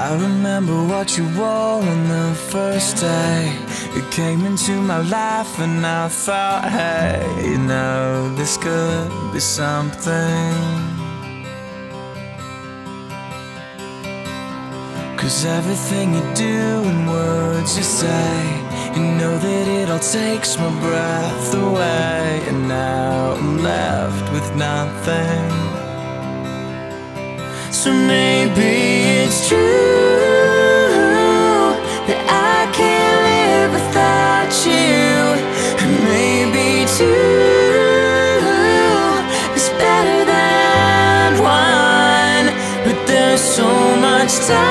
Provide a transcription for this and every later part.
I remember what you wore on the first day. You came into my life and I thought, hey, you know, this could be something. 'Cause everything you do and words you say, you know that it all takes my breath away. And now I'm left with nothing. So maybe it's true that I can't live without you. And maybe two is better than one. But there's so much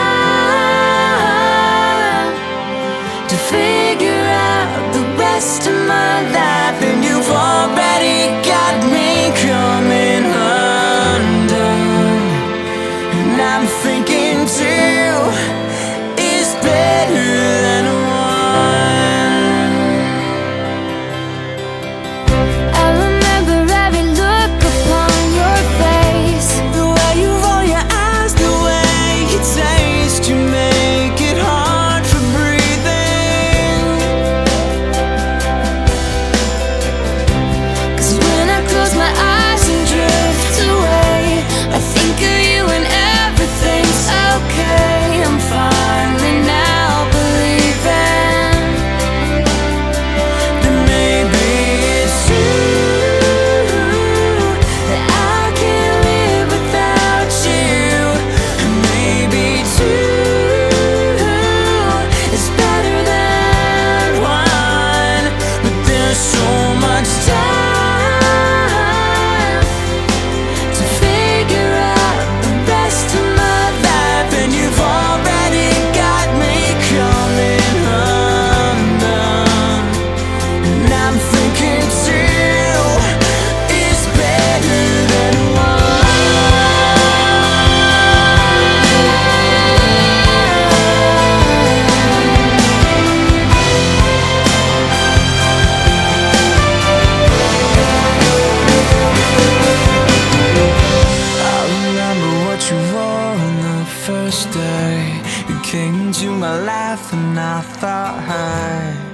time to figure out the rest of my life, and you've already got me coming undone. And I'm thinking two is better than one. I remember every look upon your face, The way you roll your eyes, the way you taste, you make it hard for breathing. 'cause when I close my eyes and drift away, I think of you and everything's okay. I'm finally now believing Then maybe it's true that I can't live without you. and maybe two It's better than one. But there's so much time to figure out the rest of my life, and you've already got me coming undone. And I'm thinking two is better than I remember what you wore on the first day. You came into my life and I thought, hey,